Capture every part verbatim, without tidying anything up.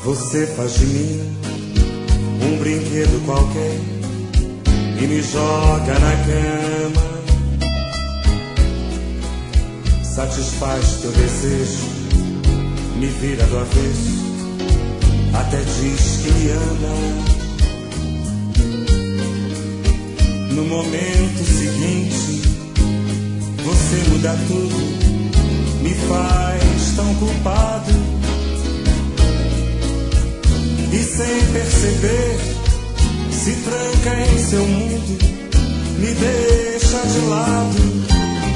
Você faz de mim um brinquedo qualquer e me joga na cama. Satisfaz teu desejo, me vira do avesso, até diz que me ama. No momento seguinte, você muda tudo, me faz tão culpado. E sem perceber, se tranca em seu mundo, me deixa de lado.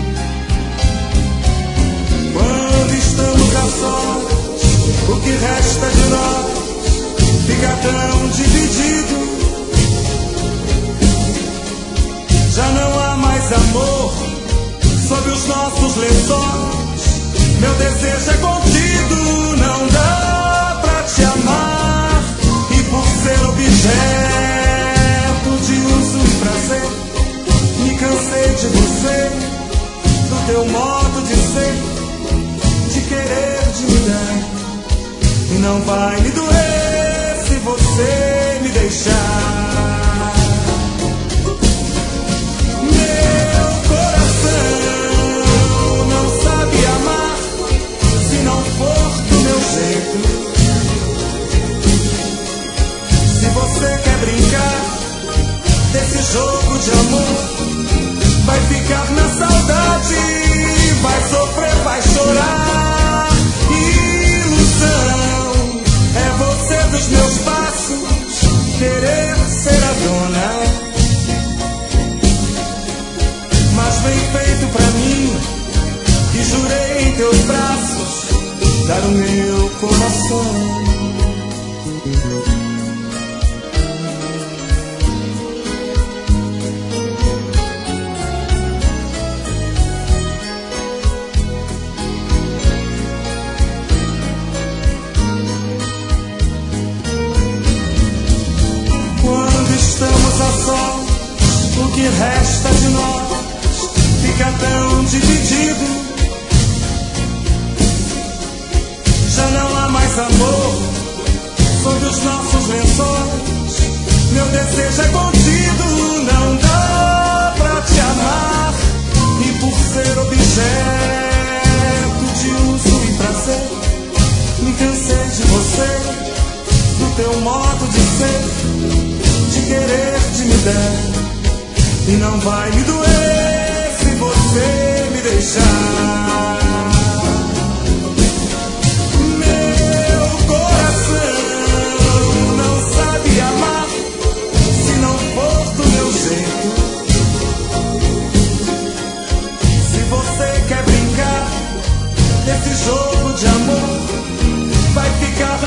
Quando estamos a sós, o que resta de nós fica tão dividido. Já não há mais amor sob os nossos lençóis. Meu desejo é contido, não dá pra te amar. E por ser objeto de uso e prazer, me cansei de você, do teu modo de ser, de querer de mudar. E não vai me doer se você me deixar. Meu coração não sabe amar se não for do meu jeito. Se você quer brincar desse jogo de amor, vai ficar na saudade, vai sofrer, vai chorar. Ilusão é você dos meus passos, querer ser a dona. Mas bem feito pra mim, que jurei em teus braços dar o meu coração. Estamos a sós, o que resta de nós fica tão dividido. Já não há mais amor sob os nossos lençóis. Meu desejo é contido, não dá pra te amar. E por ser objeto de uso e prazer, me cansei de você, do teu modo de ser, de querer te me dar. E não vai me doer se você me deixar. Meu coração não sabe amar se não for do meu jeito. Se você quer brincar desse jogo de amor, vai ficar